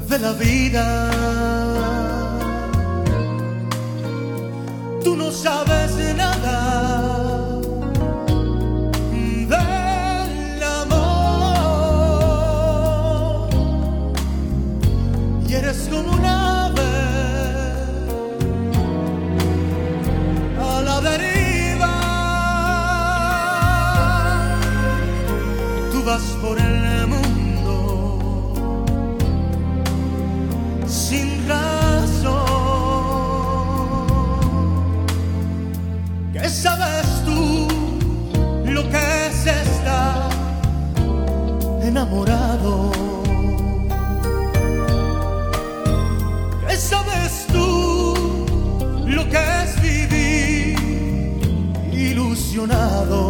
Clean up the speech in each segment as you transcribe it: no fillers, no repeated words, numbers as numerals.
de la vida. Tú no sabes nada del amor y eres como un ave a la deriva. Tú vas por el mundo sin razón. ¿Qué sabes tú lo que es estar enamorado? ¿Qué sabes tú lo que es vivir ilusionado?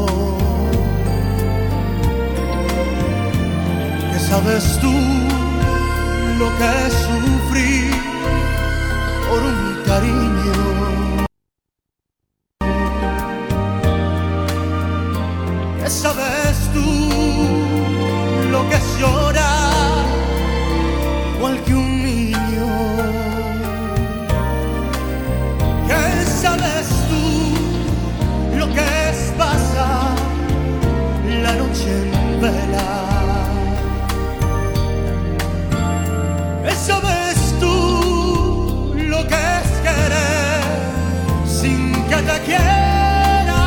¿Qué sabes tú lo que es sufrir por un cariño? ¿Qué sabes tú lo que es llorar igual que un niño? ¿Qué sabes tú lo que es pasar la noche en vela? ¿Qué sabes tú lo que es querer sin que te quieran?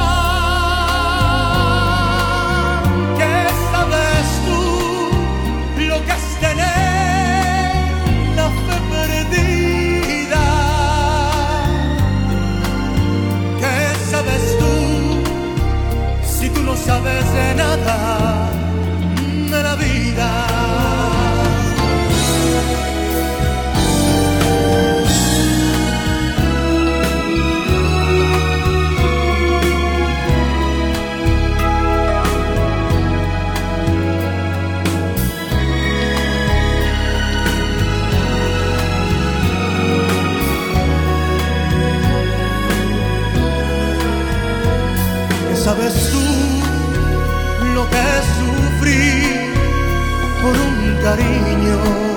¿Qué sabes tú lo que es tener la fe perdida? ¿Qué sabes tú si tú no sabes de nada de la vida? ¿Sabes tú lo que es sufrir por un cariño?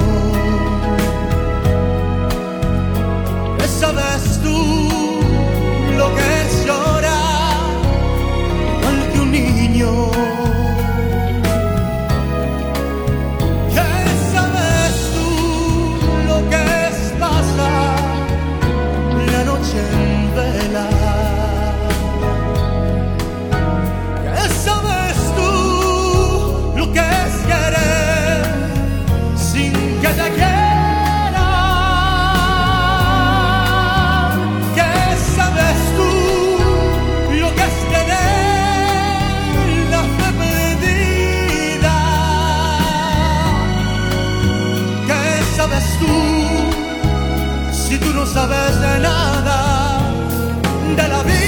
¿Qué sabes tú lo que es llorar igual que un niño? ¿Qué sabes tú lo que es pasar la noche en vela? ¿Sabes tú lo que es querer sin que te quieran? ¿Qué sabes tú lo que es tener la fe perdida? ¿Qué sabes tú si tú no sabes de nada de la vida?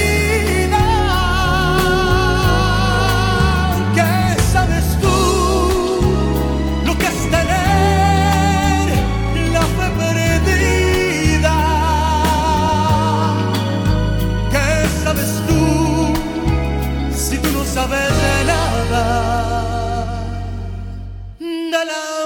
Sabes de nada de la